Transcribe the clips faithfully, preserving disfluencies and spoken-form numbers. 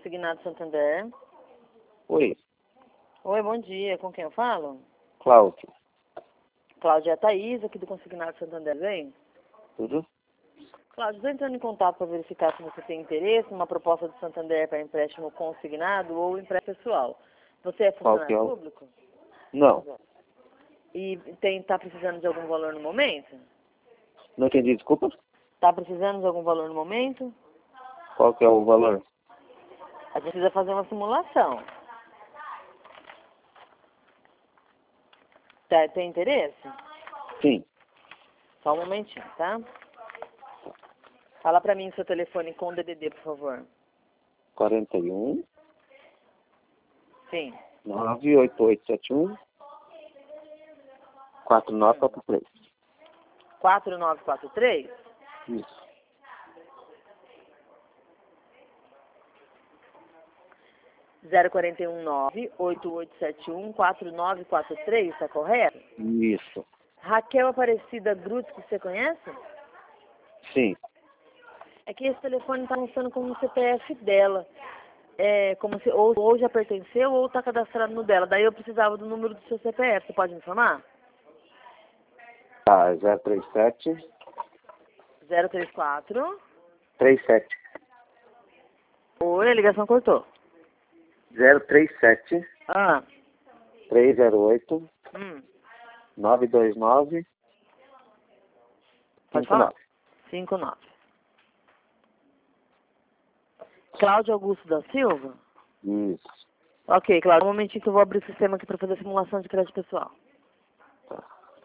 Consignado Santander. Oi, Oi, bom dia. Com quem eu falo? Cláudio. Cláudia Thaís, aqui do Consignado Santander, vem? Tudo? Cláudia, estou entrando em contato para verificar se você tem interesse numa proposta do Santander para empréstimo consignado ou empréstimo pessoal. Você é Qual que é funcionário o... público? Não, E está precisando de algum valor no momento? não entendi, desculpa. Está precisando de algum valor no momento? Qual que é o valor? A gente precisa fazer uma simulação. Tá, tem interesse? Sim, Só um momentinho, tá? Fala pra mim o seu telefone com o D D D, por favor. quarenta e um, Sim. nove oito oito sete um, quatro nove quatro três. quatro nove quatro três? Isso, zero quatro um nove, oito oito sete um, quatro nove quatro três, tá correto? isso, Raquel Aparecida Grutz, que você conhece? sim. É que esse telefone tá funcionando como o C P F dela. É como se ou, ou já pertenceu ou tá cadastrado no dela. Daí eu precisava do número do seu C P F. Você pode me informar? Tá, zero três sete, zero três quatro. três sete. Oi, a ligação cortou. zero três sete, Ah, três zero oito, hum, nove dois nove, pode cinco falar? nove. cinco nove. Cláudio Augusto da Silva? Isso. Ok, Cláudio, um momentinho que eu vou abrir o sistema aqui para fazer a simulação de crédito pessoal. Tá.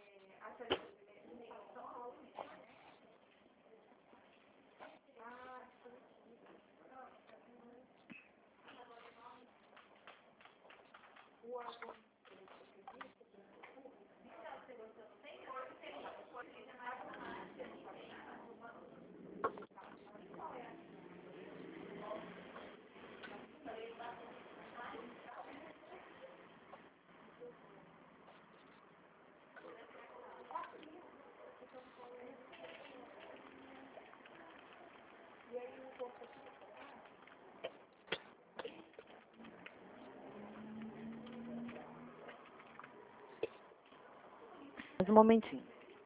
Mais um momentinho.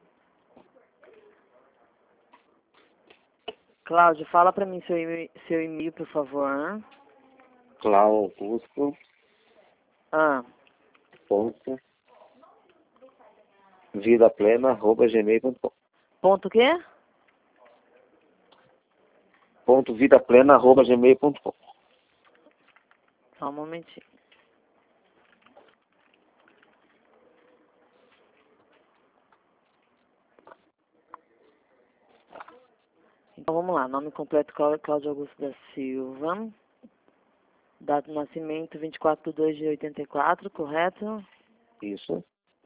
Cláudio, fala para mim seu e-mail, seu e-mail, por favor. Cláudio Augusto, Ah, ponto, vida plena, arroba gmail ponto com. ponto o quê? Ponto vida plena, arroba gmail ponto com. Só um momentinho. Então vamos lá, nome completo Clá- Cláudio Augusto da Silva. Data de nascimento vinte e quatro de dois de oitenta e quatro, correto? Isso.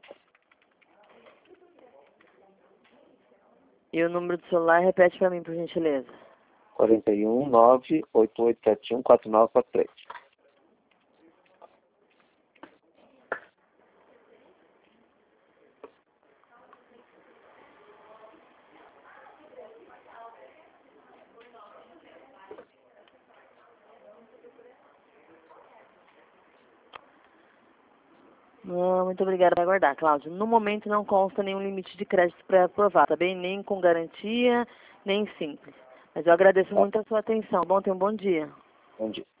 E o número do celular, repete para mim, por gentileza. quarenta e um, nove oito oito sete um, quatro nove quatro três. Ah, muito obrigada por aguardar, Cláudio. No momento não consta nenhum limite de crédito para aprovar, tá bem? Nem com garantia, nem simples. Mas eu agradeço Tá. muito a sua atenção. Bom, tenha um bom dia. Bom dia.